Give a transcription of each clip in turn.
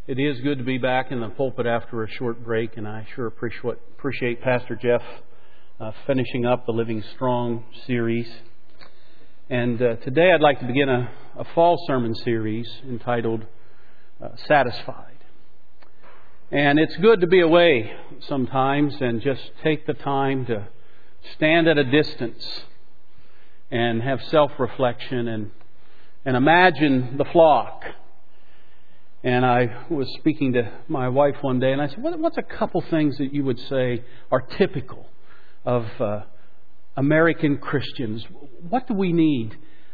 It is good to be back in the pulpit after a short break, and I sure appreciate Pastor Jeff finishing up the Living Strong series. And today I'd like to begin a fall sermon series entitled Satisfied. And it's good to be away sometimes and just take the time to stand at a distance and have self-reflection and imagine the flock. And I was speaking to my wife one day, and I said, what's a couple things that you would say are typical of American Christians? What do we need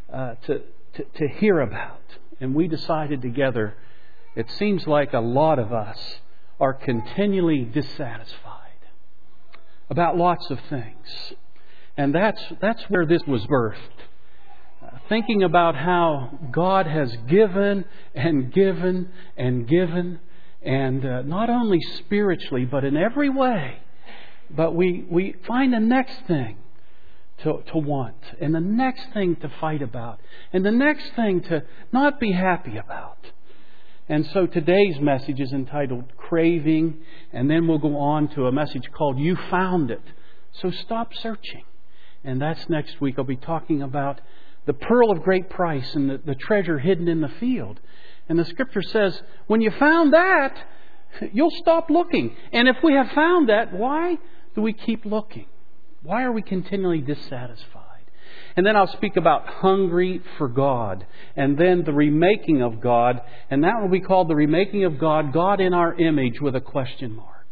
to hear about? And we decided together, it seems like a lot of us are continually dissatisfied about lots of things. And that's where this was birthed. Thinking about how God has given and given and given, and not only spiritually, but in every way. But we find the next thing to want, and the next thing to fight about, and the next thing to not be happy about. And so today's message is entitled Craving, and then we'll go on to a message called You Found It. So stop searching. And that's next week. I'll be talking about the pearl of great price and the treasure hidden in the field. And the Scripture says, when you found that, you'll stop looking. And if we have found that, why do we keep looking? Why are we continually dissatisfied? And then I'll speak about hungry for God. And then the remaking of God. And that will be called the remaking of God, God in our image with a question mark.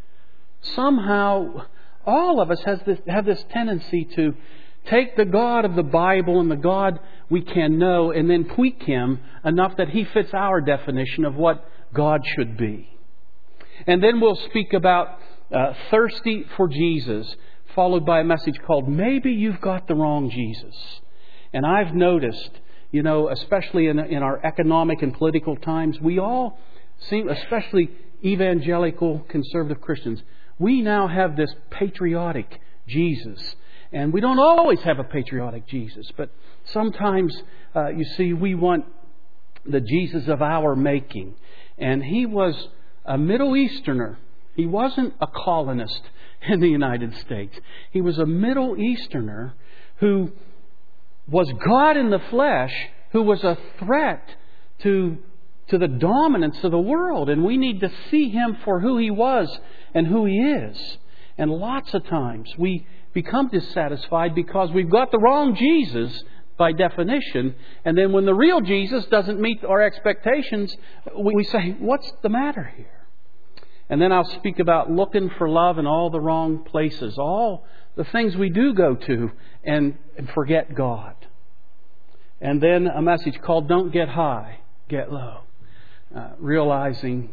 Somehow, all of us have this tendency to take the God of the Bible and the God we can know and then tweak Him enough that He fits our definition of what God should be. And then we'll speak about thirsty for Jesus, followed by a message called Maybe You've Got the Wrong Jesus. And I've noticed, especially in our economic and political times, we all seem, especially evangelical conservative Christians, we now have this patriotic Jesus. And we don't always have a patriotic Jesus, but sometimes, we want the Jesus of our making. And He was a Middle Easterner. He wasn't a colonist in the United States. He was a Middle Easterner who was God in the flesh, who was a threat to the dominance of the world. And we need to see Him for who He was and who He is. And lots of times we become dissatisfied because we've got the wrong Jesus by definition. And then when the real Jesus doesn't meet our expectations, we say, what's the matter here? And then I'll speak about looking for love in all the wrong places. All the things we do go to and forget God. And then a message called Don't Get High, Get Low. Realizing,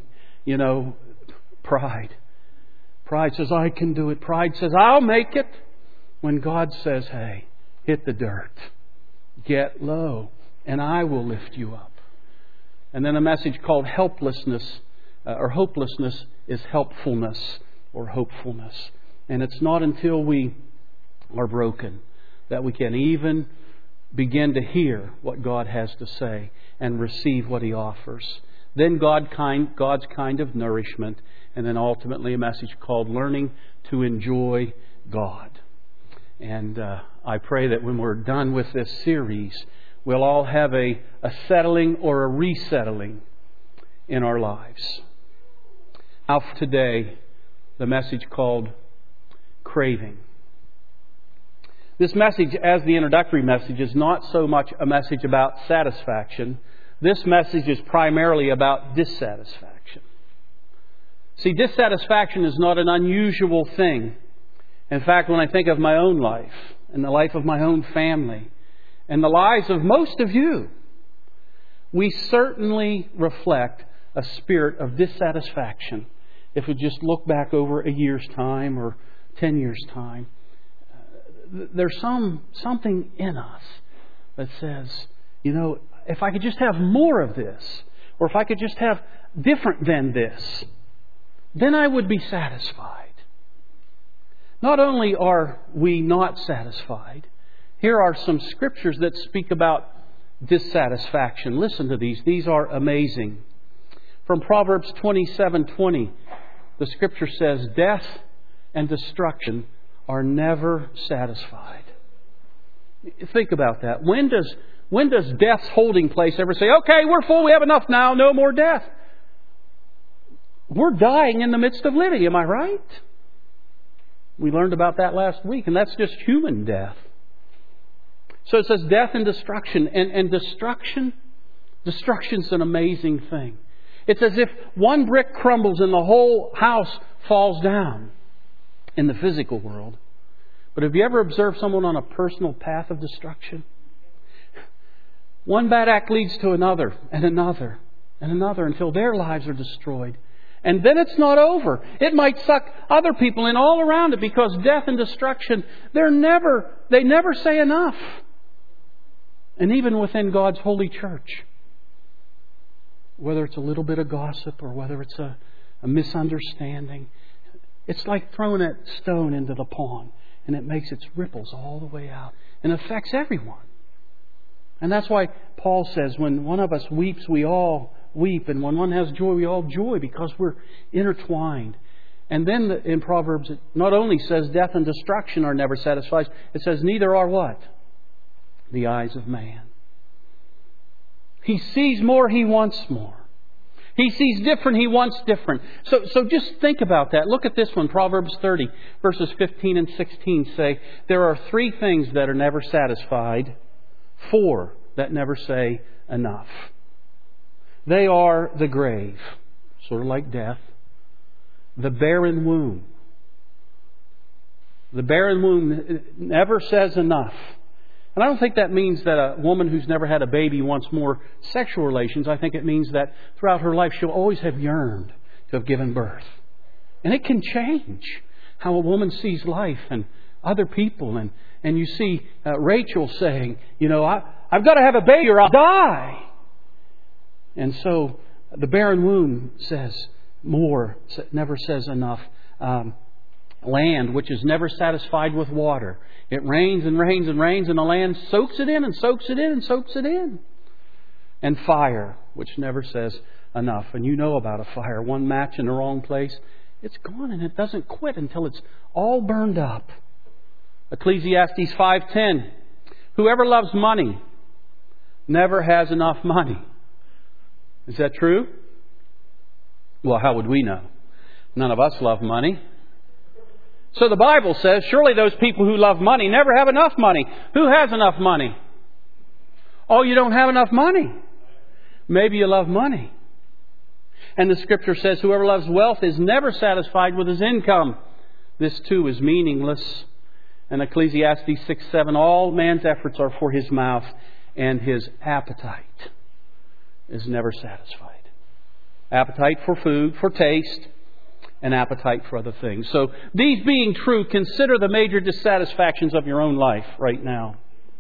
pride. Pride says, I can do it. Pride says, I'll make it. When God says, hey, hit the dirt. Get low, and I will lift you up. And then a message called Helplessness, or Hopelessness is Helpfulness, or Hopefulness. And it's not until we are broken that we can even begin to hear what God has to say and receive what He offers. Then God's kind of nourishment, and then ultimately a message called Learning to Enjoy God. And I pray that when we're done with this series, we'll all have a settling or a resettling in our lives. Now for today, the message called Craving. This message, as the introductory message, is not so much a message about satisfaction. This message is primarily about dissatisfaction. See, dissatisfaction is not an unusual thing. In fact, when I think of my own life and the life of my own family and the lives of most of you, we certainly reflect a spirit of dissatisfaction if we just look back over a year's time or 10 years' time. There's something in us that says, if I could just have more of this, or if I could just have different than this, then I would be satisfied. Not only are we not satisfied, here are some scriptures that speak about dissatisfaction. Listen to these. These are amazing. From Proverbs 27:20, the Scripture says, death and destruction are never satisfied. Think about that. When does death's holding place ever say, okay, we're full, we have enough now, no more death? We're dying in the midst of living, am I right? We learned about that last week, and that's just human death. So it says death and destruction. And destruction's an amazing thing. It's as if one brick crumbles and the whole house falls down in the physical world. But have you ever observed someone on a personal path of destruction? One bad act leads to another and another and another until their lives are destroyed. And then it's not over. It might suck other people in all around it, because death and destruction, they never say enough. And even within God's holy church, whether it's a little bit of gossip or whether it's a misunderstanding, it's like throwing that stone into the pond, and it makes its ripples all the way out and affects everyone. And that's why Paul says, when one of us weeps, we all weep. And when one has joy, we all joy, because we're intertwined. And then in Proverbs, it not only says death and destruction are never satisfied, it says neither are what? The eyes of man. He sees more, he wants more. He sees different, he wants different. So just think about that. Look at this one. Proverbs 30, verses 15 and 16 say, there are 3 things that are never satisfied, 4 that never say enough. They are the grave, sort of like death, the barren womb. The barren womb never says enough. And I don't think that means that a woman who's never had a baby wants more sexual relations. I think it means that throughout her life she'll always have yearned to have given birth. And it can change how a woman sees life and other people. And you see Rachel saying, I've got to have a baby or I'll die. And so the barren womb says more, never says enough. Land which is never satisfied with water. It rains and rains and rains, and the land soaks it in and soaks it in and soaks it in. And fire, which never says enough. And you know about a fire. One match in the wrong place, it's gone, and it doesn't quit until it's all burned up. Ecclesiastes 5:10. Whoever loves money never has enough money. Is that true? Well, how would we know? None of us love money. So the Bible says, surely those people who love money never have enough money. Who has enough money? Oh, you don't have enough money. Maybe you love money. And the Scripture says, whoever loves wealth is never satisfied with his income. This too is meaningless. And Ecclesiastes 6:7, all man's efforts are for his mouth, and his appetite is never satisfied. Appetite for food, for taste, and appetite for other things. So these being true, consider the major dissatisfactions of your own life right now.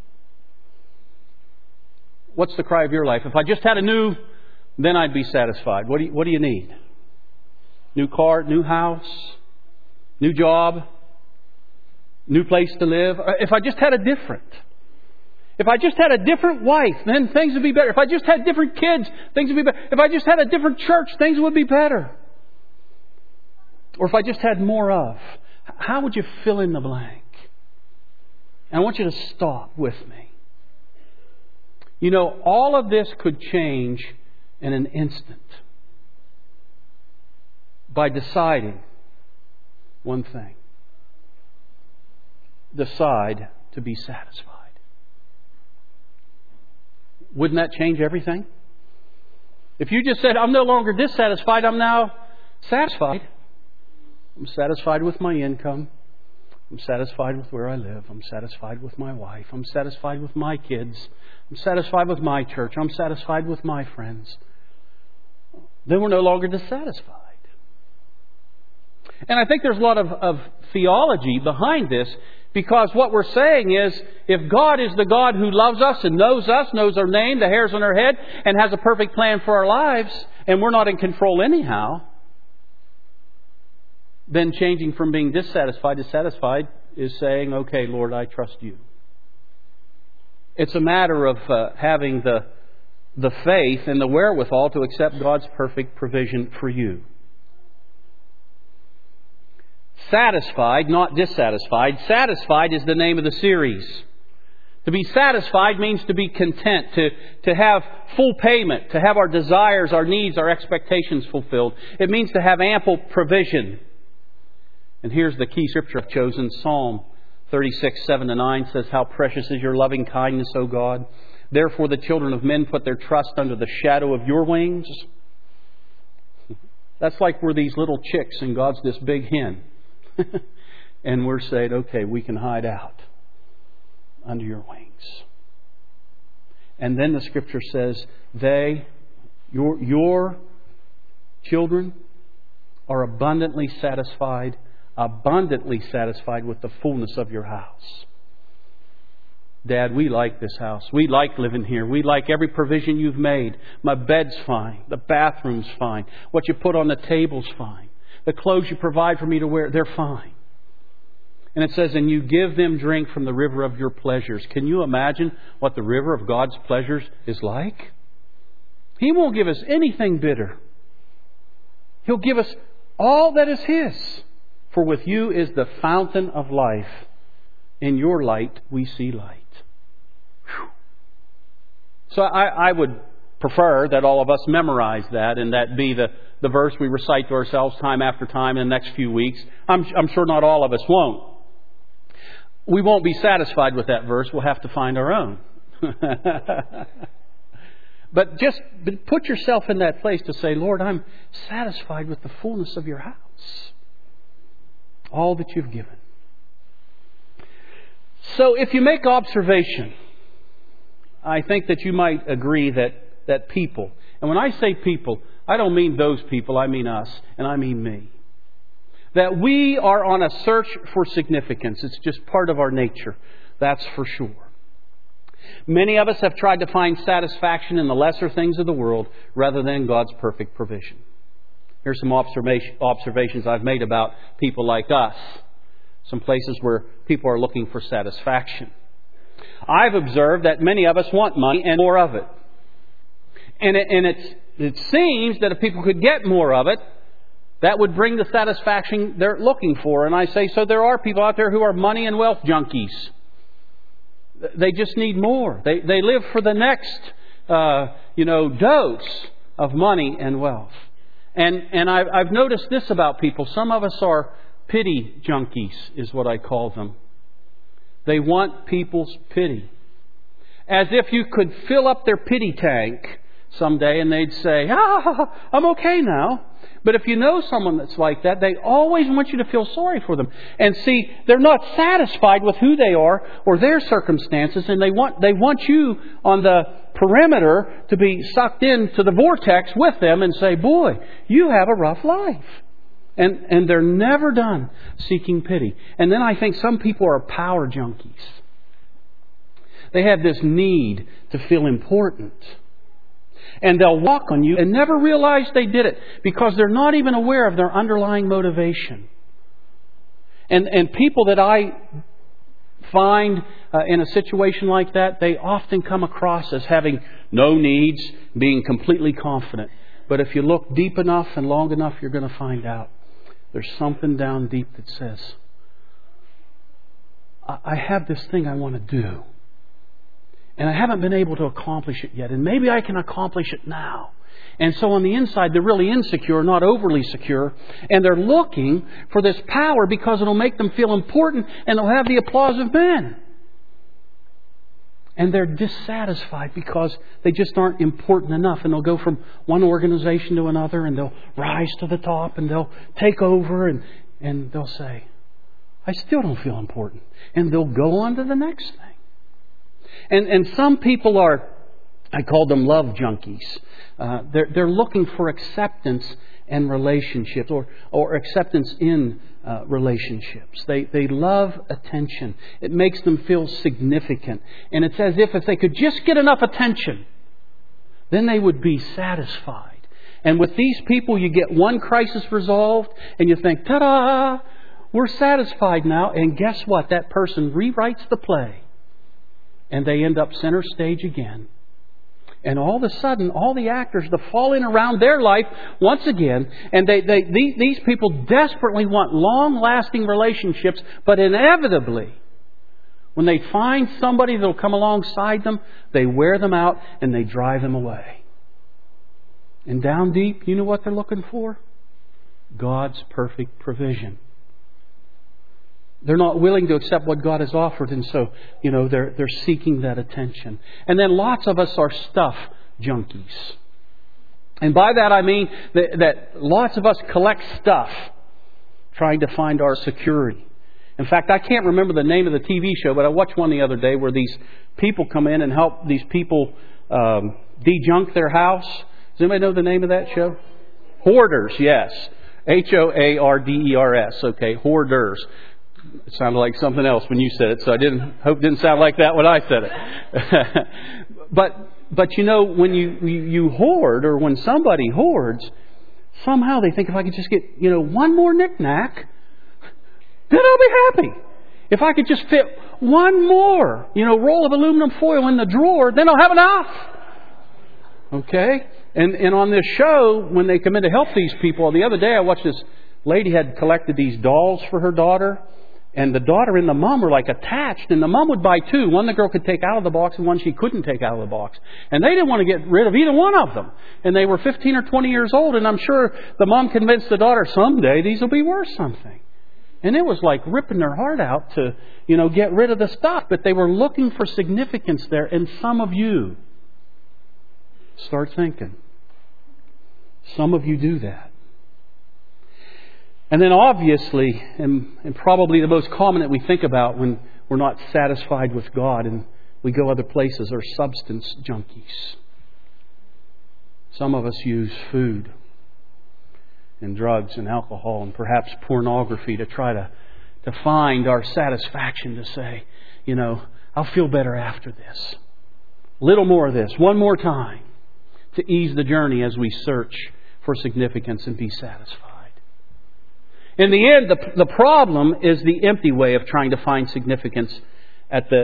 What's the cry of your life? If I just had a new, then I'd be satisfied. What do you need? New car, new house, new job, new place to live. If I just had a different. If I just had a different wife, then things would be better. If I just had different kids, things would be better. If I just had a different church, things would be better. Or if I just had more of. How would you fill in the blank? And I want you to stop with me. All of this could change in an instant by deciding one thing. Decide to be satisfied. Wouldn't that change everything? If you just said, I'm no longer dissatisfied, I'm now satisfied. I'm satisfied with my income. I'm satisfied with where I live. I'm satisfied with my wife. I'm satisfied with my kids. I'm satisfied with my church. I'm satisfied with my friends. Then we're no longer dissatisfied. And I think there's a lot of theology behind this, because what we're saying is, if God is the God who loves us, knows our name, the hairs on our head, and has a perfect plan for our lives, and we're not in control anyhow, then changing from being dissatisfied to satisfied is saying, okay, Lord, I trust you. It's a matter of having the the faith and the wherewithal to accept God's perfect provision for you. Satisfied, not dissatisfied. Satisfied is the name of the series. To be satisfied means to be content, to have full payment, to have our desires, our needs, our expectations fulfilled. It means to have ample provision. And here's the key scripture I've chosen. Psalm 36, 7-9 says, "How precious is your loving kindness, O God. Therefore the children of men put their trust under the shadow of your wings." That's like we're these little chicks and God's this big hen. And we're saying, okay, we can hide out under your wings. And then the scripture says, your children are abundantly satisfied with the fullness of your house. Dad, we like this house. We like living here. We like every provision you've made. My bed's fine. The bathroom's fine. What you put on the table's fine. The clothes you provide for me to wear, they're fine. And it says, and you give them drink from the river of your pleasures. Can you imagine what the river of God's pleasures is like? He won't give us anything bitter. He'll give us all that is His. For with you is the fountain of life. In your light we see light. Whew. So I would prefer that all of us memorize that and that be the verse we recite to ourselves time after time in the next few weeks. I'm sure not all of us won't. We won't be satisfied with that verse. We'll have to find our own. But just put yourself in that place to say, Lord, I'm satisfied with the fullness of your house. All that you've given. So if you make observation, I think that you might agree that people, and when I say people, I don't mean those people, I mean us, and I mean me. That we are on a search for significance. It's just part of our nature. That's for sure. Many of us have tried to find satisfaction in the lesser things of the world rather than God's perfect provision. Here's some observations I've made about people like us. Some places where people are looking for satisfaction. I've observed that many of us want money and more of it. And it seems that if people could get more of it, that would bring the satisfaction they're looking for. And I say, so there are people out there who are money and wealth junkies. They just need more. They live for the next, dose of money and wealth. And I've noticed this about people. Some of us are pity junkies, is what I call them. They want people's pity. As if you could fill up their pity tank someday and they'd say, I'm okay now. But if you know someone that's like that, they always want you to feel sorry for them. And see, they're not satisfied with who they are or their circumstances, and they want you on the perimeter to be sucked into the vortex with them and say, boy, you have a rough life. And they're never done seeking pity. And then I think some people are power junkies. They have this need to feel important. And they'll walk on you and never realize they did it because they're not even aware of their underlying motivation. And people that I find in a situation like that, they often come across as having no needs, being completely confident. But if you look deep enough and long enough, you're going to find out there's something down deep that says, I have this thing I want to do. And I haven't been able to accomplish it yet. And maybe I can accomplish it now. And so on the inside, they're really insecure, not overly secure. And they're looking for this power because it'll make them feel important and they'll have the applause of men. And they're dissatisfied because they just aren't important enough. And they'll go from one organization to another and they'll rise to the top and they'll take over and they'll say, I still don't feel important. And they'll go on to the next thing. And some people are, I call them love junkies. They're looking for acceptance and relationships or acceptance in relationships. They love attention. It makes them feel significant. And it's as if they could just get enough attention, then they would be satisfied. And with these people, you get one crisis resolved and you think, ta-da, we're satisfied now. And guess what? That person rewrites the play. And they end up center stage again. And all of a sudden, all the actors to fall in around their life once again. And these people desperately want long-lasting relationships, but inevitably, when they find somebody that will come alongside them, they wear them out and they drive them away. And down deep, you know what they're looking for? God's perfect provision. They're not willing to accept what God has offered, and so, they're seeking that attention. And then lots of us are stuff junkies. And by that I mean that lots of us collect stuff trying to find our security. In fact, I can't remember the name of the TV show, but I watched one the other day where these people come in and help these people de-junk their house. Does anybody know the name of that show? Hoarders, yes. Hoarders. Okay, hoarders. It sounded like something else when you said it, so I hope it didn't sound like that when I said it. But when you hoard, or when somebody hoards, somehow they think, if I could just get one more knick-knack, then I'll be happy. If I could just fit one more roll of aluminum foil in the drawer, then I'll have enough. Okay? And on this show, when they come in to help these people, the other day I watched this lady had collected these dolls for her daughter. And the daughter and the mom were like attached. And the mom would buy two. One the girl could take out of the box and one she couldn't take out of the box. And they didn't want to get rid of either one of them. And they were 15 or 20 years old. And I'm sure the mom convinced the daughter, someday these will be worth something. And it was like ripping their heart out to, get rid of the stuff. But they were looking for significance there. And some of you start thinking. Some of you do that. And then obviously, and probably the most common that we think about when we're not satisfied with God and we go other places, are substance junkies. Some of us use food and drugs and alcohol and perhaps pornography to try to find our satisfaction, to say, I'll feel better after this. A little more of this, one more time, to ease the journey as we search for significance and be satisfied. In the end, the problem is the empty way of trying to find significance at the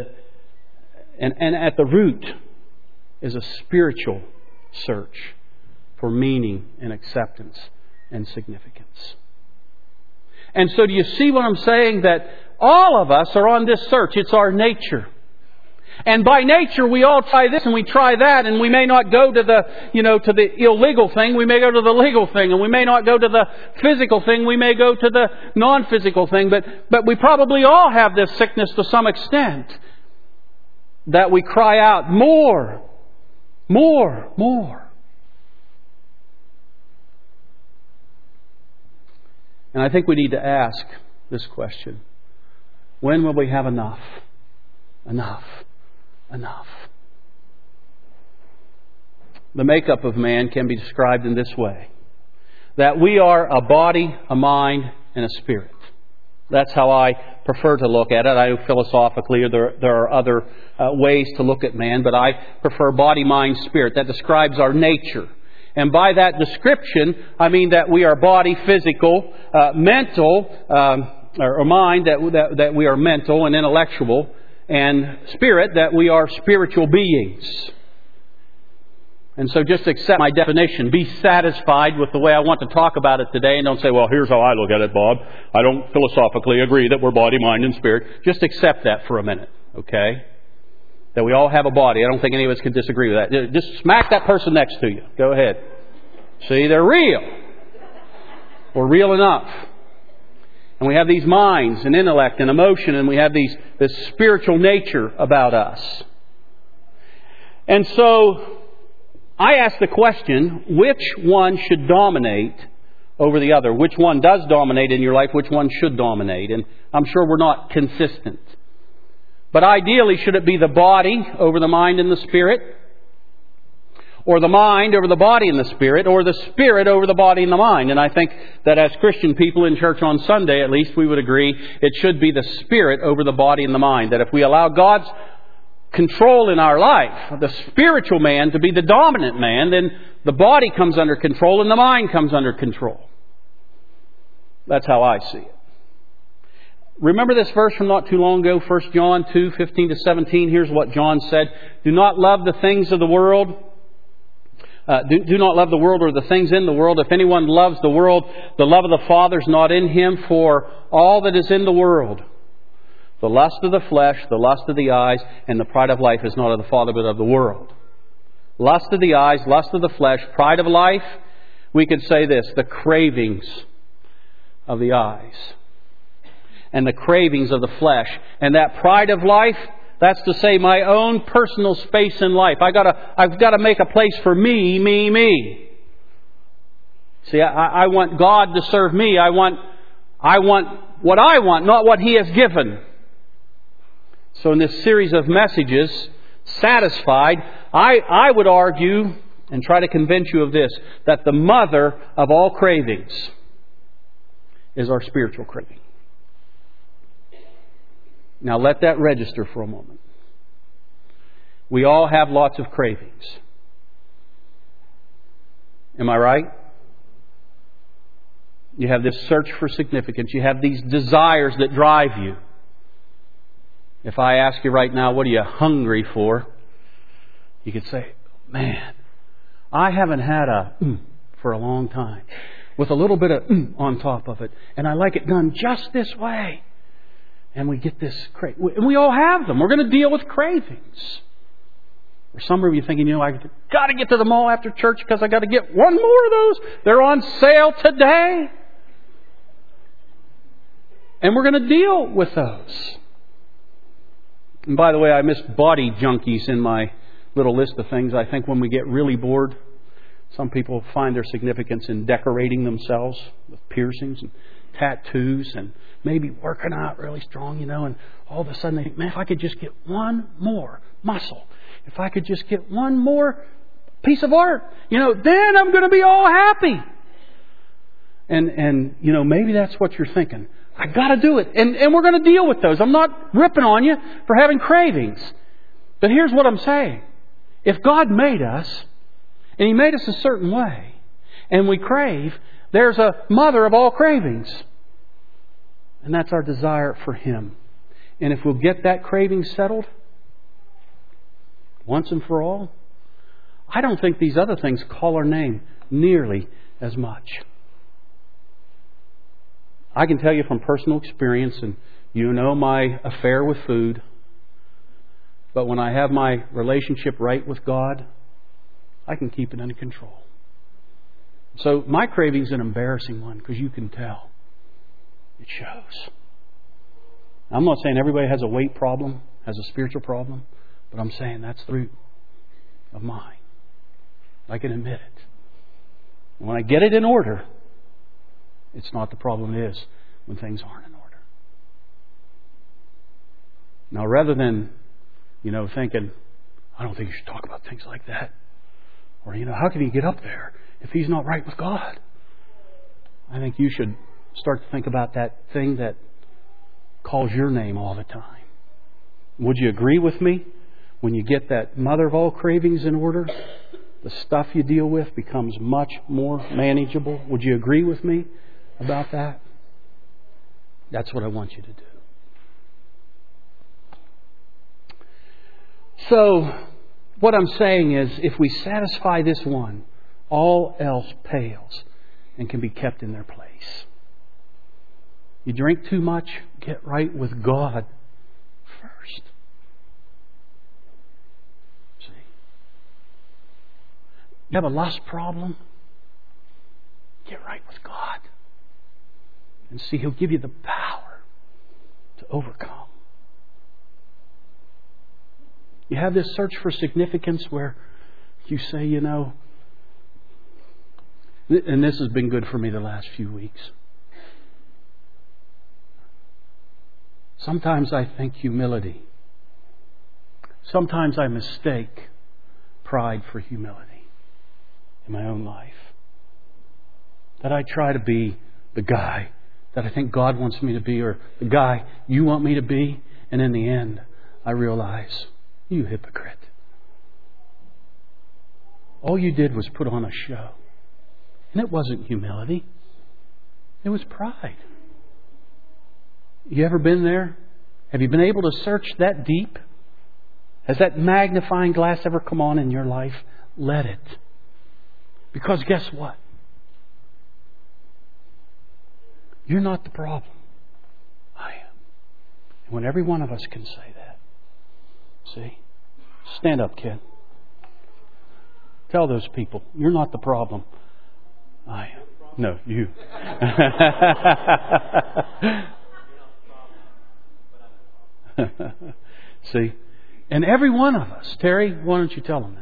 root is a spiritual search for meaning and acceptance and significance. And so do you see what I'm saying? That all of us are on this search. It's our nature. And by nature, we all try this and we try that, and we may not go to the illegal thing. We may go to the legal thing, and we may not go to the physical thing. We may go to the non-physical thing. But we probably all have this sickness to some extent, that we cry out, more, more, more. And I think we need to ask this question: when will we have enough? Enough. Enough. The makeup of man can be described in this way: that we are a body, a mind, and a spirit. That's how I prefer to look at it. I know philosophically there are other ways to look at man, but I prefer body, mind, spirit. That describes our nature. And by that description, I mean that we are body, physical, mental, or mind, that we are mental and intellectual, and spirit, that we are spiritual beings. And so just accept my definition. Be satisfied with the way I want to talk about it today, and don't say, well, here's how I look at it, Bob. I don't philosophically agree that we're body, mind, and spirit. Just accept that for a minute, okay? That we all have a body. I don't think any of us can disagree with that. Just smack that person next to you. Go ahead. See, they're real. We're real enough. And we have these minds and intellect and emotion, and we have this spiritual nature about us. And so I ask the question, which one should dominate over the other? Which one does dominate in your life? Which one should dominate? And I'm sure we're not consistent. But ideally, should it be the body over the mind and the spirit? Or the mind over the body and the spirit? Or the spirit over the body and the mind? And I think that as Christian people in church on Sunday, at least, we would agree it should be the spirit over the body and the mind. That if we allow God's control in our life, the spiritual man to be the dominant man, then the body comes under control and the mind comes under control. That's how I see it. Remember this verse from not too long ago, 1 John 2:15-17. Here's what John said: do not love the things of the world, Do not love the world or the things in the world. If anyone loves the world, the love of the Father is not in him. For all that is in the world, the lust of the flesh, the lust of the eyes, and the pride of life is not of the Father but of the world. Lust of the eyes, lust of the flesh, pride of life. We could say this, the cravings of the eyes and the cravings of the flesh. And that pride of life, that's to say my own personal space in life. I've got to make a place for me. See, I want God to serve me. I want what I want, not what He has given. So in this series of messages, Satisfied, I would argue and try to convince you of this, that the mother of all cravings is our spiritual craving. Now let that register for a moment. We all have lots of cravings. Am I right? You have this search for significance. You have these desires that drive you. If I ask you right now, what are you hungry for? You could say, man, I haven't had a for a long time. With a little bit of on top of it. And I like it done just this way. And we get this craving. And we all have them. We're going to deal with cravings. Or some of you thinking, I got to get to the mall after church because I got to get one more of those. They're on sale today. And we're going to deal with those. And by the way, I missed body junkies in my little list of things. I think when we get really bored, some people find their significance in decorating themselves with piercings and tattoos and maybe working out really strong, and all of a sudden they think, man, if I could just get one more muscle, if I could just get one more piece of art, then I'm going to be all happy. And maybe that's what you're thinking. I got to do it. And we're going to deal with those. I'm not ripping on you for having cravings. But here's what I'm saying. If God made us, and He made us a certain way, and we crave, there's a mother of all cravings. And that's our desire for Him. And if we'll get that craving settled once and for all, I don't think these other things call our name nearly as much. I can tell you from personal experience, and my affair with food, but when I have my relationship right with God, I can keep it under control. So my craving's an embarrassing one because you can tell. It shows. I'm not saying everybody has a weight problem, has a spiritual problem, but I'm saying that's the root of mine. I can admit it. And when I get it in order, it's not the problem it is when things aren't in order. Now, rather than, thinking, I don't think you should talk about things like that. Or, how can he get up there if he's not right with God? I think you should start to think about that thing that calls your name all the time. Would you agree with me? When you get that mother of all cravings in order, the stuff you deal with becomes much more manageable. Would you agree with me about that? That's what I want you to do. So, what I'm saying is, if we satisfy this one, all else pales and can be kept in their place. You drink too much, get right with God first. See? You have a lust problem, get right with God. And see, He'll give you the power to overcome. You have this search for significance where you say, and this has been good for me the last few weeks. Sometimes I think humility. Sometimes I mistake pride for humility in my own life. That I try to be the guy that I think God wants me to be, or the guy you want me to be, and in the end, I realize, you hypocrite. All you did was put on a show. And it wasn't humility. It was pride. You ever been there? Have you been able to search that deep? Has that magnifying glass ever come on in your life? Let it. Because guess what? You're not the problem. I am. And when every one of us can say that. See? Stand up, kid. Tell those people, you're not the problem. I am. No, you. See? And every one of us. Terry, why don't you tell them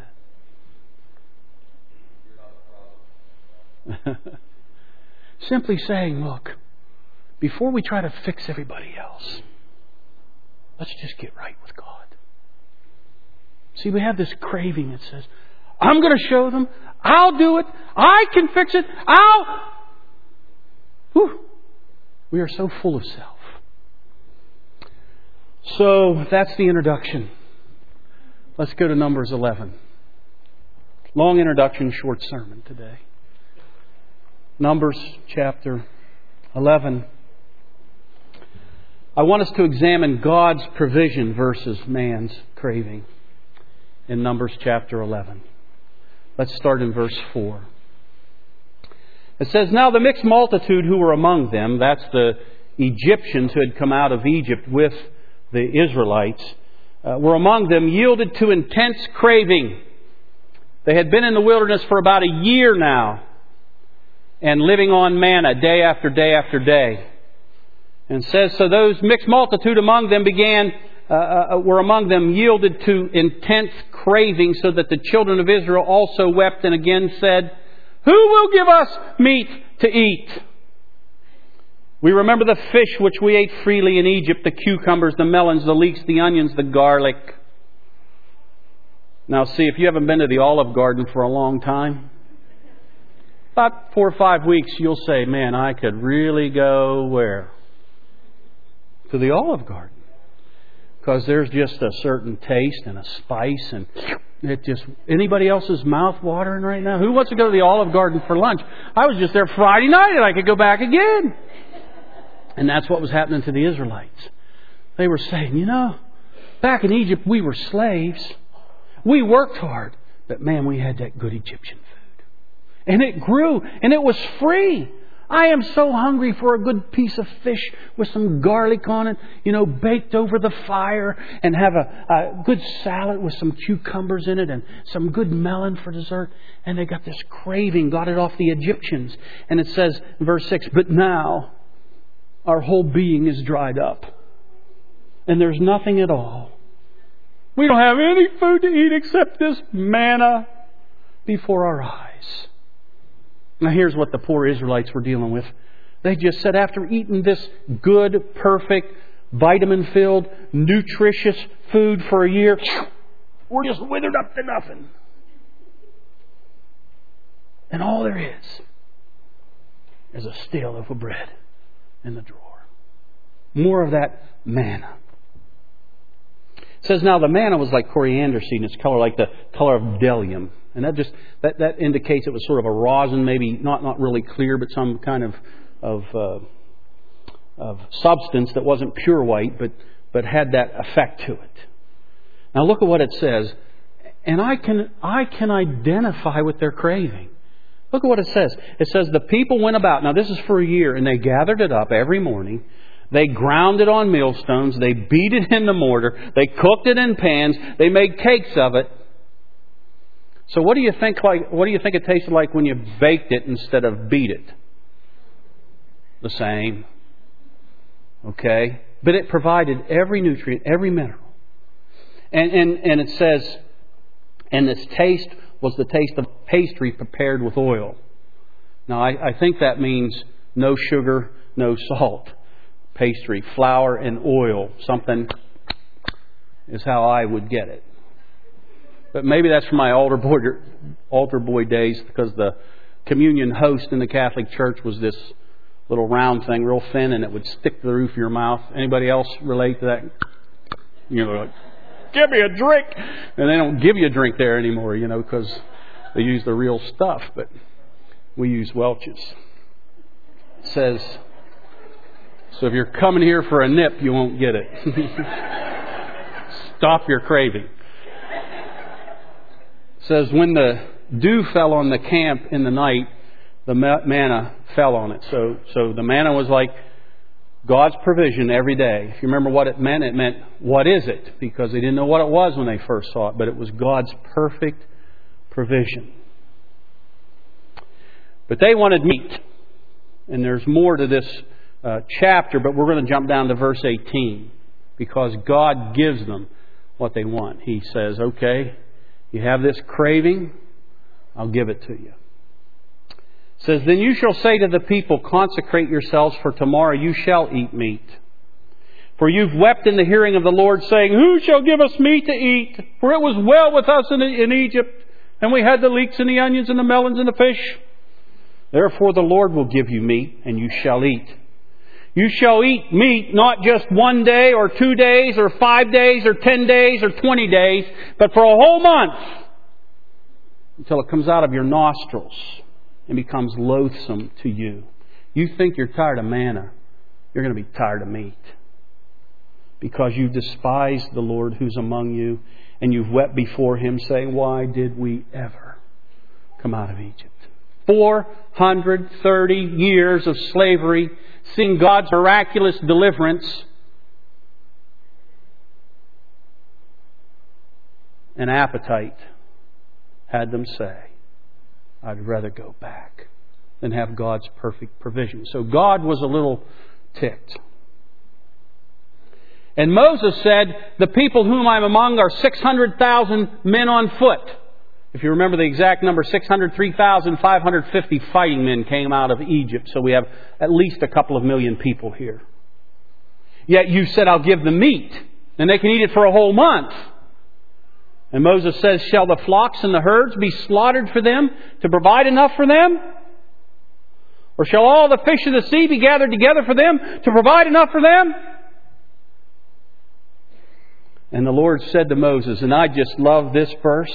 that? Simply saying, look, before we try to fix everybody else, let's just get right with God. See, we have this craving that says, I'm going to show them. I'll do it. I can fix it. Whew. We are so full of self. So that's the introduction. Let's go to Numbers 11. Long introduction, short sermon today. Numbers chapter 11. I want us to examine God's provision versus man's craving in Numbers chapter 11. Let's start in verse 4. It says, Now the mixed multitude who were among them, that's the Egyptians who had come out of Egypt with the Israelites, were among them, yielded to intense craving. They had been in the wilderness for about a year now and living on manna day after day after day. And it says, so those mixed multitude among them were among them, yielded to intense craving, so that the children of Israel also wept and again said, Who will give us meat to eat? We remember the fish which we ate freely in Egypt, the cucumbers, the melons, the leeks, the onions, the garlic. Now see, if you haven't been to the Olive Garden for a long time, about 4 or 5 weeks, you'll say, man, I could really go where? To the Olive Garden. Because there's just a certain taste and a spice, and it just... Anybody else's mouth watering right now? Who wants to go to the Olive Garden for lunch? I was just there Friday night and I could go back again. And that's what was happening to the Israelites. They were saying, back in Egypt we were slaves. We worked hard. But man, we had that good Egyptian food. And it grew and it was free. I am so hungry for a good piece of fish with some garlic on it, baked over the fire, and have a good salad with some cucumbers in it and some good melon for dessert. And they got this craving, got it off the Egyptians. And it says in verse 6, But now our whole being is dried up, and there's nothing at all. We don't have any food to eat except this manna before our eyes. Now here's what the poor Israelites were dealing with. They just said, after eating this good, perfect, vitamin-filled, nutritious food for a year, we're just withered up to nothing. And all there is a stale loaf of bread in the drawer. More of that manna. It says, now the manna was like coriander seed in its color, like the color of bdellium. And that indicates it was sort of a rosin, maybe not really clear, but some kind of substance that wasn't pure white, but had that effect to it. Now look at what it says. And I can identify with their craving. Look at what it says. It says the people went about. Now this is for a year, and they gathered it up every morning. They ground it on millstones. They beat it in the mortar. They cooked it in pans. They made cakes of it. So what do you think it tasted like when you baked it instead of beat it? The same. Okay? But it provided every nutrient, every mineral. And it says, and its taste was the taste of pastry prepared with oil. Now I think that means no sugar, no salt. Pastry, flour and oil. Something is how I would get it. But maybe that's from my altar boy days, because the communion host in the Catholic Church was this little round thing, real thin, and it would stick to the roof of your mouth. Anybody else relate to that? Like, give me a drink! And they don't give you a drink there anymore, because they use the real stuff. But we use Welch's. It says, so if you're coming here for a nip, you won't get it. Stop your craving. Says when the dew fell on the camp in the night, the manna fell on it. So the manna was like God's provision every day. If you remember what it meant, what is it? Because they didn't know what it was when they first saw it, but it was God's perfect provision. But they wanted meat. And there's more to this chapter, but we're going to jump down to verse 18. Because God gives them what they want. He says, okay, you have this craving, I'll give it to you. It says, then you shall say to the people, consecrate yourselves, for tomorrow you shall eat meat. For you've wept in the hearing of the Lord, saying, who shall give us meat to eat? For it was well with us in Egypt, and we had the leeks and the onions and the melons and the fish. Therefore the Lord will give you meat, and you shall eat. You shall eat meat not just 1 day or 2 days or 5 days or 10 days or 20 days, but for a whole month, until it comes out of your nostrils and becomes loathsome to you. You think you're tired of manna, you're going to be tired of meat. Because you've despised the Lord who's among you, and you've wept before Him, saying, why did we ever come out of Egypt? 430 years of slavery, seeing God's miraculous deliverance, and appetite had them say, I'd rather go back than have God's perfect provision. So God was a little ticked. And Moses said, the people whom I'm among are 600,000 men on foot. If you remember the exact number, 603,550 fighting men came out of Egypt. So we have at least a couple of million people here. Yet you said, I'll give them meat, and they can eat it for a whole month. And Moses says, shall the flocks and the herds be slaughtered for them to provide enough for them? Or shall all the fish of the sea be gathered together for them to provide enough for them? And the Lord said to Moses, and I just love this verse.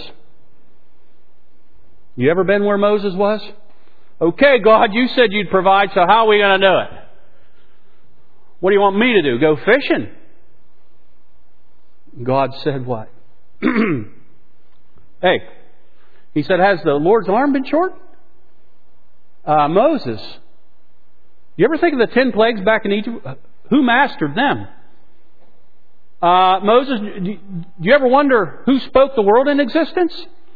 You ever been where Moses was? Okay, God, you said you'd provide, so how are we going to do it? What do you want me to do? Go fishing? God said what? Hey, He said, has the Lord's arm been short? Moses, you ever think of the 10 plagues back in Egypt? Who mastered them? Moses, do you ever wonder who spoke the world in existence?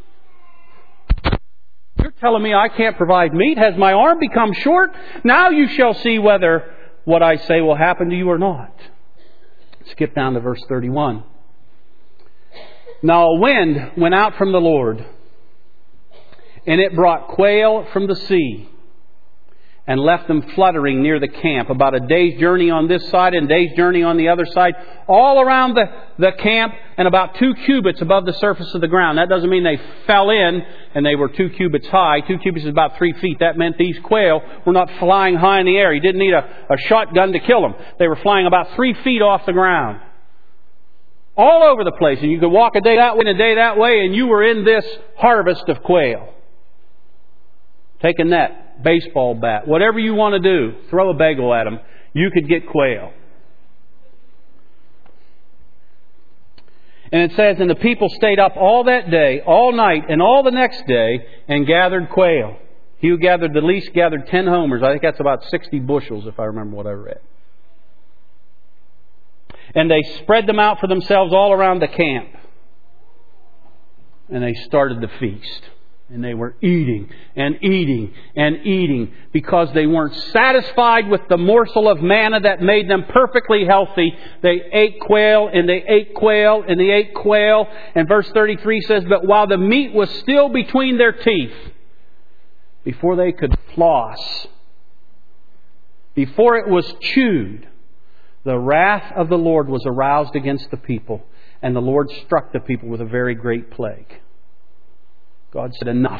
You're telling me I can't provide meat? Has my arm become short? Now you shall see whether what I say will happen to you or not. Skip down to verse 31. Now a wind went out from the Lord, and it brought quail from the sea, and left them fluttering near the camp, about a day's journey on this side and a day's journey on the other side, all around the camp, and about 2 cubits above the surface of the ground. That doesn't mean they fell in and they were 2 cubits high. 2 cubits is about 3 feet. That meant these quail were not flying high in the air. You didn't need a shotgun to kill them. They were flying about 3 feet off the ground. All over the place. And you could walk a day that way and a day that way, and you were in this harvest of quail. Take a net, baseball bat, whatever you want to do, throw a bagel at them, you could get quail. And it says, and the people stayed up all that day, all night, and all the next day, and gathered quail. He who gathered the least gathered 10 homers. I think that's about 60 bushels, if I remember what I read. And they spread them out for themselves all around the camp. And they started the feast. And they were eating and eating and eating, because they weren't satisfied with the morsel of manna that made them perfectly healthy. They ate quail and they ate quail and they ate quail. And verse 33 says, but while the meat was still between their teeth, before they could floss, before it was chewed, the wrath of the Lord was aroused against the people, and the Lord struck the people with a very great plague. God said, enough.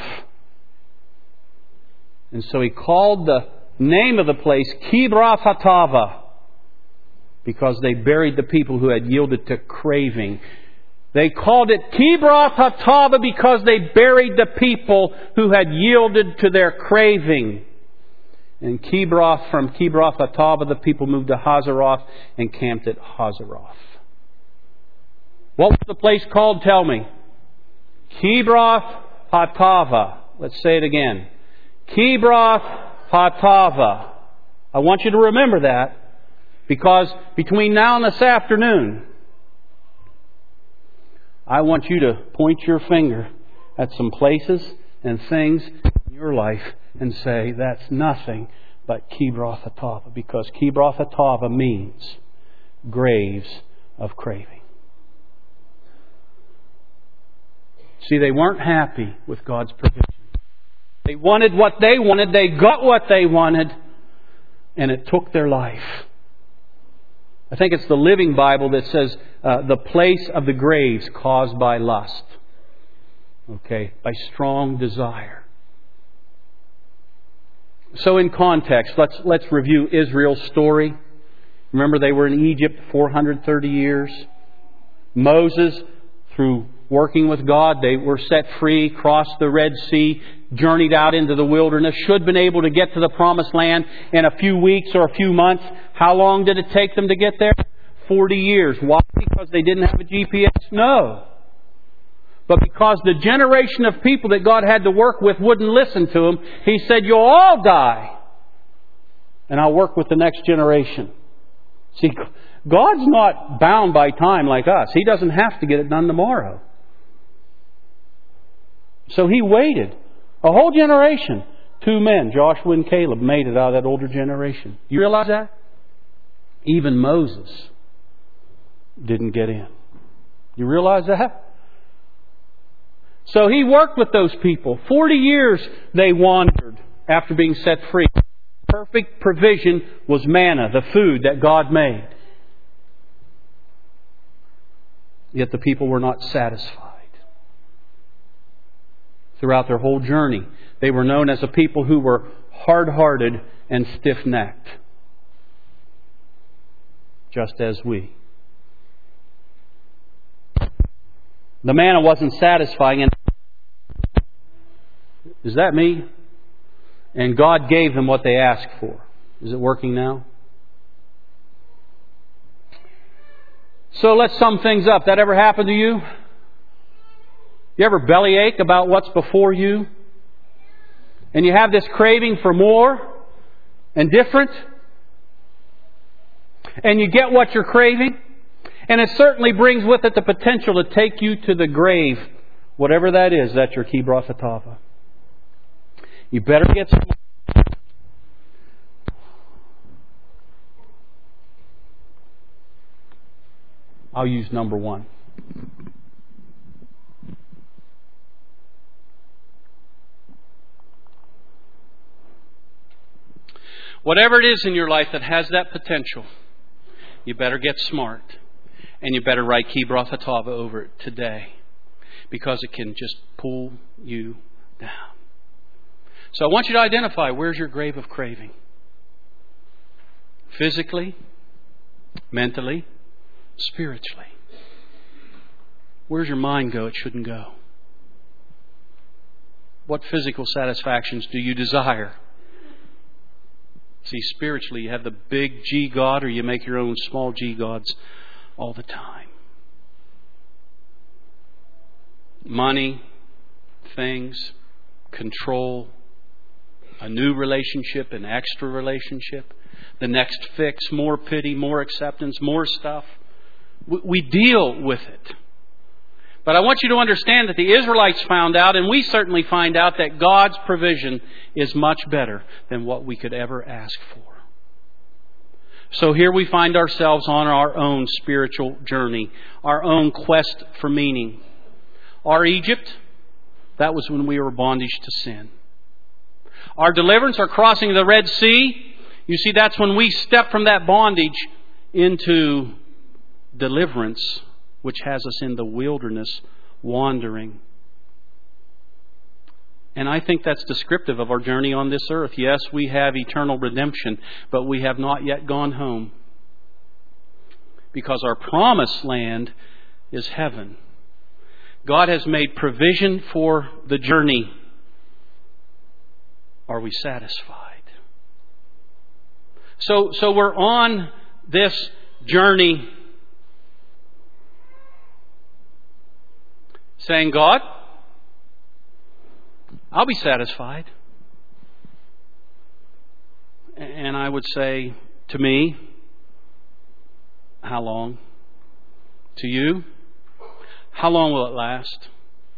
And so He called the name of the place Kibroth Hattaavah, because they buried the people who had yielded to craving. They called it Kibroth Hattaavah because they buried the people who had yielded to their craving. And from Kibroth Hattaavah, the people moved to Hazeroth and camped at Hazeroth. What was the place called? Tell me. Kibroth Patava. Let's say it again. Kibroth Patava. I want you to remember that, because between now and this afternoon, I want you to point your finger at some places and things in your life and say, that's nothing but Kibroth Hatava, because Kibroth Hatava means graves of craving. See, they weren't happy with God's provision. They wanted what they wanted, they got what they wanted, and it took their life. I think it's the Living Bible that says the place of the graves caused by lust. Okay, by strong desire. So in context, let's review Israel's story. Remember, they were in Egypt 430 years. Moses, through working with God, they were set free, crossed the Red Sea, journeyed out into the wilderness, should have been able to get to the Promised Land in a few weeks or a few months. How long did it take them to get there? 40 years. Why? Because they didn't have a GPS? No. But because the generation of people that God had to work with wouldn't listen to Him, He said, you'll all die, and I'll work with the next generation. See, God's not bound by time like us. He doesn't have to get it done tomorrow. So He waited. A whole generation. 2 men, Joshua and Caleb, made it out of that older generation. You realize that? Even Moses didn't get in. You realize that? So He worked with those people. 40 years they wandered after being set free. Perfect provision was manna, the food that God made. Yet the people were not satisfied. Throughout their whole journey, they were known as a people who were hard-hearted and stiff-necked. Just as we. The manna wasn't satisfying. And is that me? And God gave them what they asked for. Is it working now? So let's sum things up. That ever happened to you? You ever bellyache about what's before you? And you have this craving for more and different? And you get what you're craving? And it certainly brings with it the potential to take you to the grave. Whatever that is, that's your Kibroth Hatava. You better get some. I'll use number 1. Whatever it is in your life that has that potential, you better get smart. And you better write Kibroth Hatava over it today. Because it can just pull you down. So I want you to identify, where's your grave of craving? Physically, mentally, spiritually. Where's your mind go? It shouldn't go. What physical satisfactions do you desire? See, spiritually, you have the big G God, or you make your own small G gods all the time. Money, things, control, a new relationship, an extra relationship, the next fix, more pity, more acceptance, more stuff. We deal with it. But I want you to understand that the Israelites found out, and we certainly find out, that God's provision is much better than what we could ever ask for. So here we find ourselves on our own spiritual journey, our own quest for meaning. Our Egypt, that was when we were bondage to sin. Our deliverance, our crossing of the Red Sea, you see, that's when we step from that bondage into deliverance, which has us in the wilderness wandering. And I think that's descriptive of our journey on this earth. Yes, we have eternal redemption, but we have not yet gone home. Because our promised land is heaven. God has made provision for the journey. Are we satisfied? So we're on this journey saying, God, I'll be satisfied. And I would say, to me, how long? To you, how long will it last?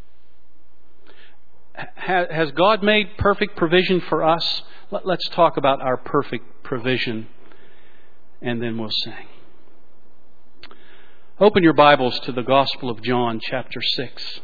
Has God made perfect provision for us? Let's talk about our perfect provision, and then we'll sing. Open your Bibles to the Gospel of John, chapter 6,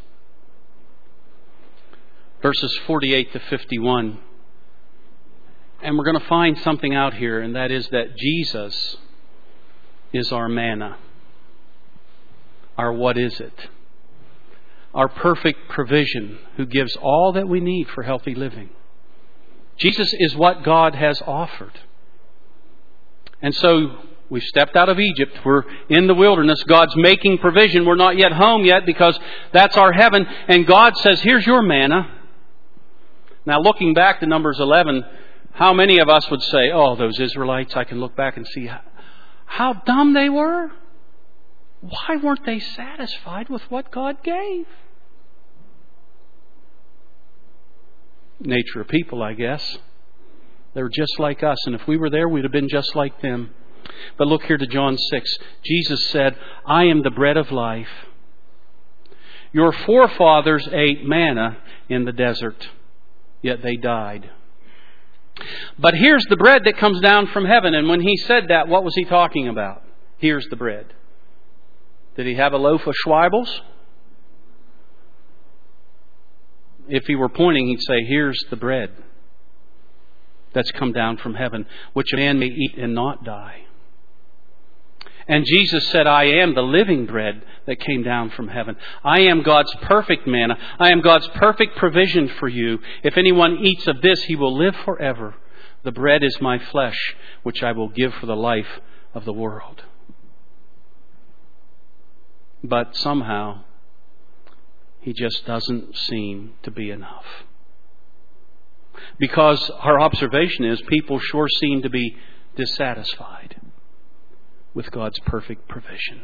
verses 48 to 51. And we're going to find something out here, and that is that Jesus is our manna. Our what is it? Our perfect provision, who gives all that we need for healthy living. Jesus is what God has offered. And so we've stepped out of Egypt. We're in the wilderness. God's making provision. We're not yet home yet because that's our heaven. And God says, here's your manna. Now looking back to Numbers 11, how many of us would say, oh, those Israelites, I can look back and see how dumb they were? Why weren't they satisfied with what God gave? Nature of people, I guess. They were just like us, and if we were there, we'd have been just like them. But look here to John 6. Jesus said, I am the bread of life. Your forefathers ate manna in the desert, yet they died. But here's the bread that comes down from heaven. And when he said that, what was he talking about? Here's the bread. Did he have a loaf of Schweibels? If he were pointing, he'd say, here's the bread that's come down from heaven, which a man may eat and not die. And Jesus said, I am the living bread that came down from heaven. I am God's perfect manna. I am God's perfect provision for you. If anyone eats of this, he will live forever. The bread is my flesh, which I will give for the life of the world. But somehow, he just doesn't seem to be enough. Because our observation is people sure seem to be dissatisfied with God's perfect provision.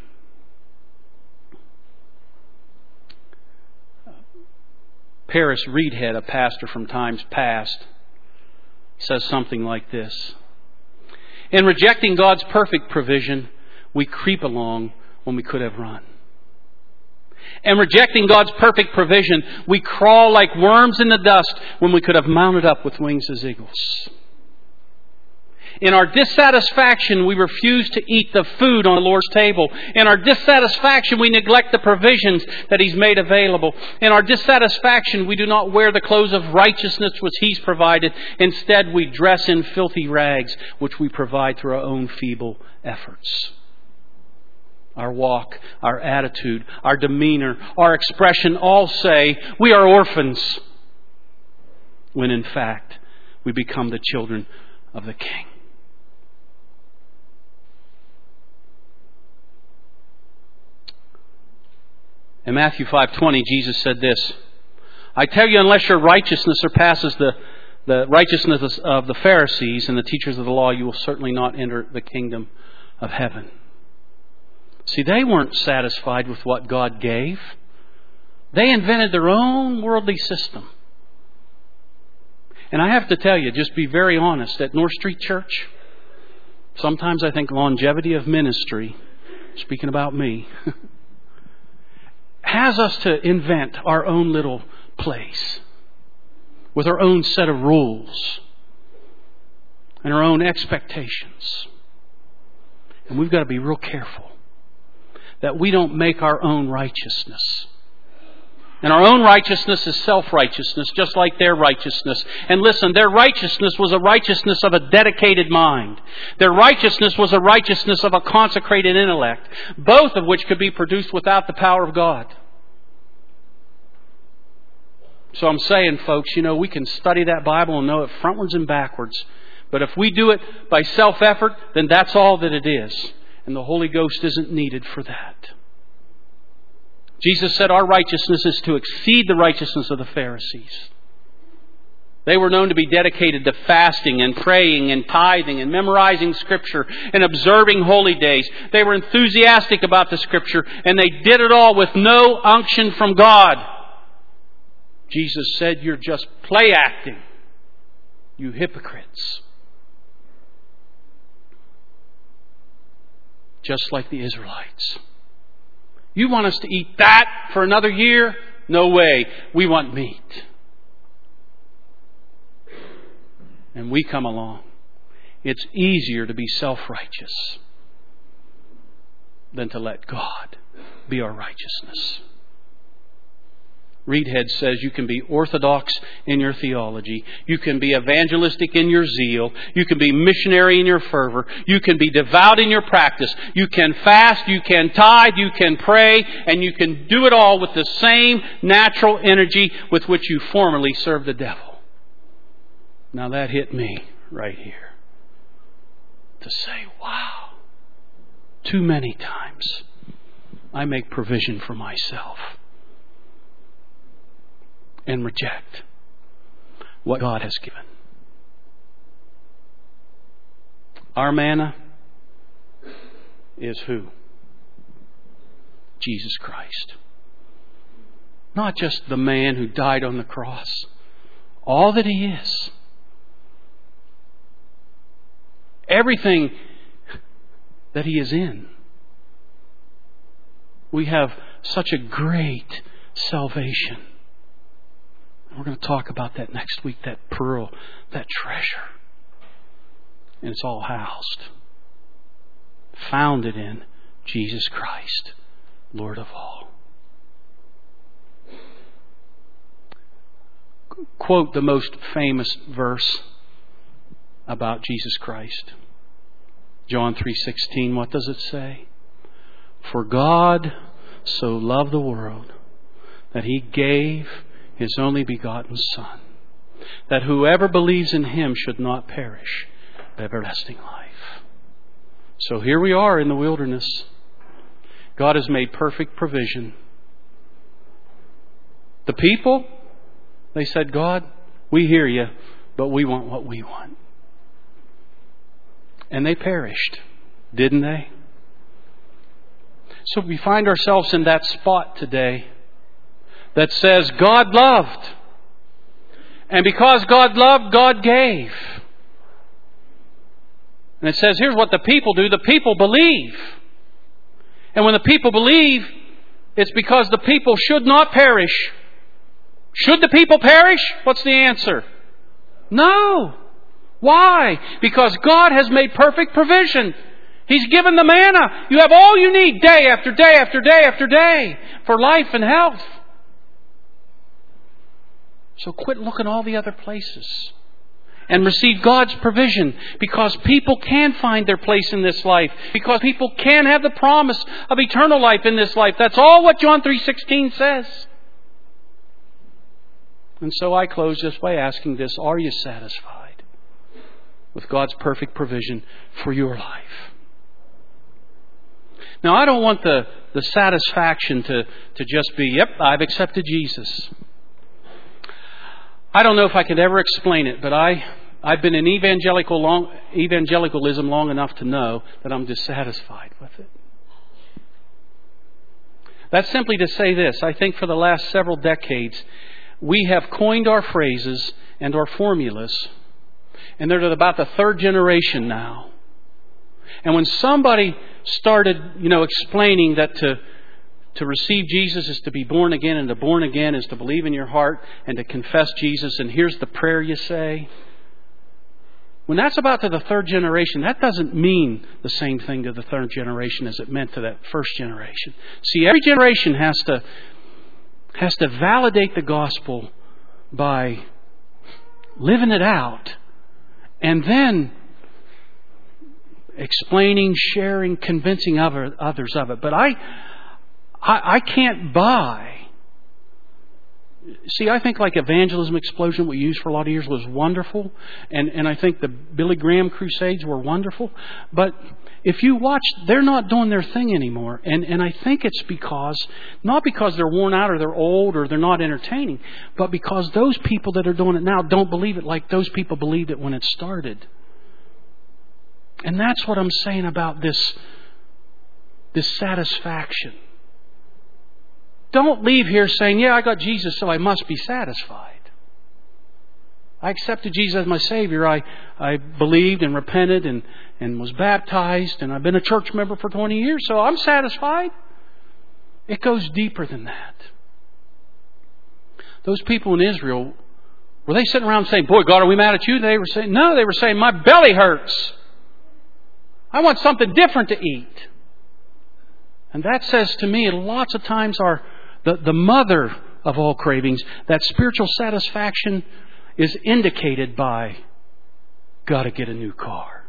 Paris Reedhead, a pastor from times past, says something like this. In rejecting God's perfect provision, we creep along when we could have run. And rejecting God's perfect provision, we crawl like worms in the dust when we could have mounted up with wings as eagles. In our dissatisfaction, we refuse to eat the food on the Lord's table. In our dissatisfaction, we neglect the provisions that He's made available. In our dissatisfaction, we do not wear the clothes of righteousness which He's provided. Instead, we dress in filthy rags which we provide through our own feeble efforts. Our walk, our attitude, our demeanor, our expression all say we are orphans, when in fact we become the children of the King. In Matthew 5:20, Jesus said this, I tell you, unless your righteousness surpasses the righteousness of the Pharisees and the teachers of the law, you will certainly not enter the kingdom of heaven. See, they weren't satisfied with what God gave. They invented their own worldly system. And I have to tell you, just be very honest, at North Street Church, sometimes I think longevity of ministry, speaking about me, has us to invent our own little place with our own set of rules and our own expectations. And we've got to be real careful that we don't make our own righteousness. And our own righteousness is self-righteousness, just like their righteousness. And listen, their righteousness was a righteousness of a dedicated mind. Their righteousness was a righteousness of a consecrated intellect, both of which could be produced without the power of God. So I'm saying, folks, we can study that Bible and know it frontwards and backwards. But if we do it by self-effort, then that's all that it is. And the Holy Ghost isn't needed for that. Jesus said our righteousness is to exceed the righteousness of the Pharisees. They were known to be dedicated to fasting and praying and tithing and memorizing Scripture and observing holy days. They were enthusiastic about the Scripture, and they did it all with no unction from God. Jesus said, you're just play acting, you hypocrites. Just like the Israelites. You want us to eat that for another year? No way. We want meat. And we come along. It's easier to be self-righteous than to let God be our righteousness. Reedhead says you can be orthodox in your theology. You can be evangelistic in your zeal. You can be missionary in your fervor. You can be devout in your practice. You can fast. You can tithe. You can pray. And you can do it all with the same natural energy with which you formerly served the devil. Now that hit me right here. To say, wow, too many times I make provision for myself and reject what God has given. Our manna is who? Jesus Christ. Not just the man who died on the cross. All that He is. Everything that He is in. We have such a great salvation. We're going to talk about that next week, that pearl, that treasure. And it's all housed, founded in Jesus Christ, Lord of all. Quote the most famous verse about Jesus Christ. John 3:16, what does it say? For God so loved the world that He gave His only begotten Son, that whoever believes in Him should not perish, but have everlasting life. So here we are in the wilderness. God has made perfect provision. The people, they said, God, we hear You, but we want what we want. And they perished, didn't they? So we find ourselves in that spot today that says God loved. And because God loved, God gave. And it says, here's what the people do. The people believe. And when the people believe, it's because the people should not perish. Should the people perish? What's the answer? No. Why? Because God has made perfect provision. He's given the manna. You have all you need day after day after day after day for life and health. So quit looking all the other places and receive God's provision, because people can find their place in this life, because people can have the promise of eternal life in this life. That's all what John 3:16 says. And so I close just by asking this: are you satisfied with God's perfect provision for your life? Now, I don't want the satisfaction to just be, yep, I've accepted Jesus. I don't know if I could ever explain it, but I've been in evangelicalism long enough to know that I'm dissatisfied with it. That's simply to say this: I think for the last several decades, we have coined our phrases and our formulas, and they're about the third generation now. And when somebody started, explaining that to receive Jesus is to be born again, and to born again is to believe in your heart and to confess Jesus, and here's the prayer you say. When that's about to the third generation, that doesn't mean the same thing to the third generation as it meant to that first generation. See, every generation has to validate the gospel by living it out and then explaining, sharing, convincing others of it. But I can't buy. See, I think like Evangelism Explosion we used for a lot of years was wonderful. And I think the Billy Graham crusades were wonderful. But if you watch, they're not doing their thing anymore. And I think it's not because they're worn out or they're old or they're not entertaining, but because those people that are doing it now don't believe it like those people believed it when it started. And that's what I'm saying about this satisfaction. don't leave here saying, yeah, I got Jesus, so I must be satisfied. I accepted Jesus as my Savior. I believed and repented and was baptized, and I've been a church member for 20 years, so I'm satisfied. It goes deeper than that. Those people in Israel, were they sitting around saying, boy, God, are we mad at you? They were saying, no, they were saying, my belly hurts. I want something different to eat. And that says to me, lots of times the mother of all cravings, that spiritual satisfaction is indicated by, got to get a new car.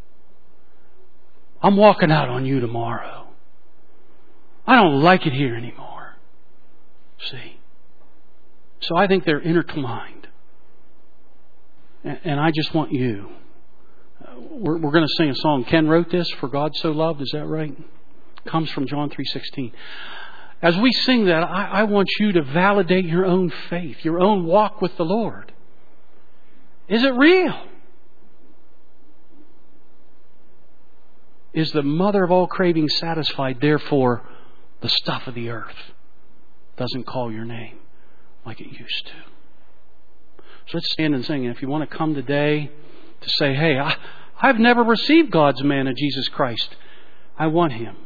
I'm walking out on you tomorrow. I don't like it here anymore. See? So I think they're intertwined. And I just want you. We're going to sing a song. Ken wrote this, For God So Loved. Is that right? Comes from John 3:16. As we sing that, I want you to validate your own faith, your own walk with the Lord. Is it real? Is the mother of all cravings satisfied? Therefore, the stuff of the earth doesn't call your name like it used to. So let's stand and sing. And if you want to come today to say, hey, I've never received God's manna, Jesus Christ. I want Him.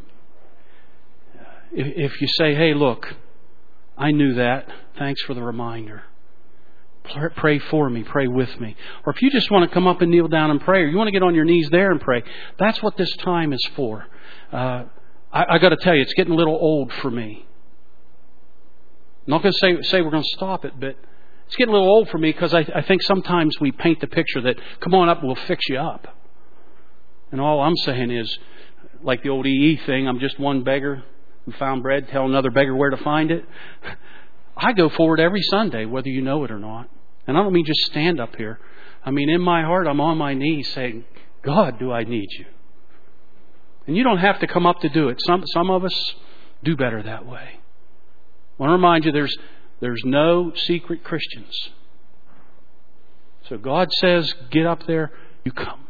If you say, hey, look, I knew that. Thanks for the reminder. Pray for me. Pray with me. Or if you just want to come up and kneel down and pray, or you want to get on your knees there and pray, that's what this time is for. I got to tell you, it's getting a little old for me. I'm not going to say we're going to stop it, but it's getting a little old for me because I think sometimes we paint the picture that, come on up, we'll fix you up. And all I'm saying is, like the old EE thing, I'm just one beggar who found bread, tell another beggar where to find it. I go forward every Sunday, whether you know it or not. And I don't mean just stand up here. I mean, in my heart, I'm on my knees saying, God, do I need you? And you don't have to come up to do it. Some of us do better that way. I want to remind you, there's no secret Christians. So God says, get up there, you come.